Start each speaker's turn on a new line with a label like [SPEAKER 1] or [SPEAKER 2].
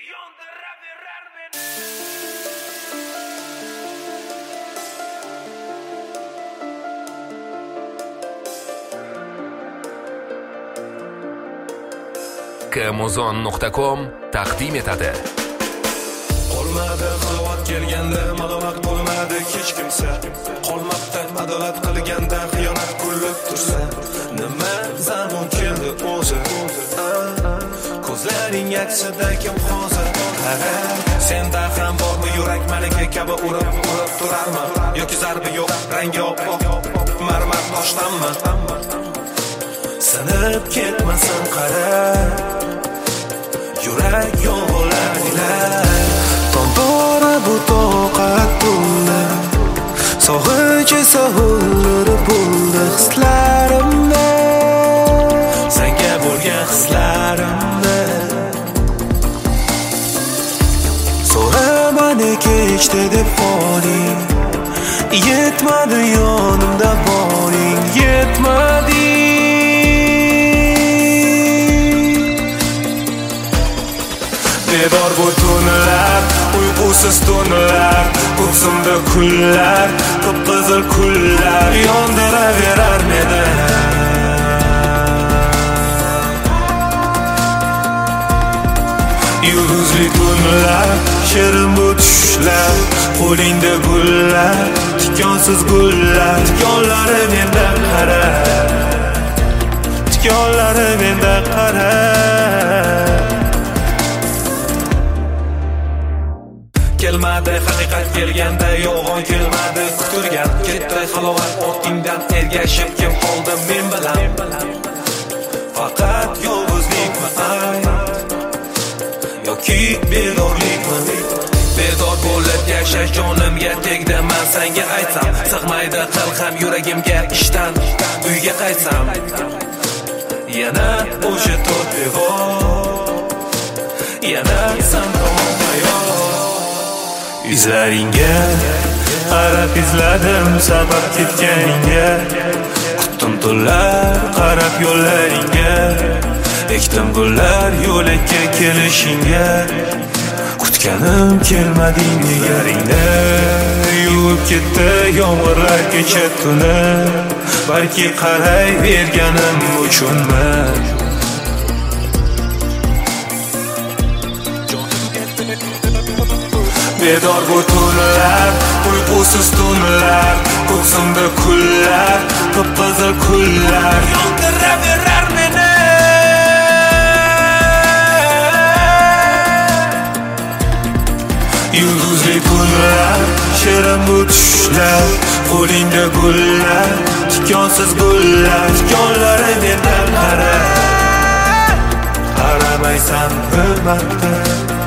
[SPEAKER 1] yondiraverar meni.
[SPEAKER 2] Kmozon.com taqdim etadi.
[SPEAKER 3] Qolmadi xalovat kelganda malomat bo'lmadi hech kimsa. Qolmabdi adolat qilganda xiyonat kulib tursa. Nima zamon keldi o'zi. Ko'zlaring aksida kim hozir? Qara, senda ham bormi yurak malika kabi urib turarmi? Yoki zarbi yo'q, rangi oppoq, marmar toshdanmi? Sinib ketmasin qara. Yurak yo'llardilar. Tondora bu toqat to'la. Sog'inch esa hulur bo'ldi hislarimda. Senga bo'lgan hislarimda. So'ramani kechdi deb qoling. Yetmadi yonimda boring, yetmadi. Bedor bu tunlar, uyqusiz tunlar, ko'ksimda kullar, qip-qizil kullar yondiraverar meni. Yulduzli tunlar, shirin bu tushlar, qo'lingda gullar, tikonsiz gullar, tikonlari menda qara, tikonlari menda qara. Kelmadi haqiqat kelganda yolg'on kelmadi kutilgan ketdi halovat otingdan ergashib kim qoldi men bilan faqat yolg'izlikmi yoki bedorlikmi bedor bo'lib yashash jonimga tegdi men senga aytsam sig'maydi qalqam yuragimga ishdan uyga qaytsam yana o'sha to'rt devor yana san izlaringga qarab izladim sabab ketganingga qutdim tunlar qarab yo'llaringga ekdim gullar yo'lakka kelishingga kutganim kelmading negaringda yuvib ketdi yomg'irlar kecha tuni balki qaray berganim uchunmi Bedor bu tunlar, uyqusiz tunlar, ko'ksimda kullar, qip-qizil kullar yondiraverar meni. Yulduzli tunlar, shirin bu tushlar, qo'lingda gullar, tikonsiz gullar, tikonlari mendan qara. Qaramaysan bir marta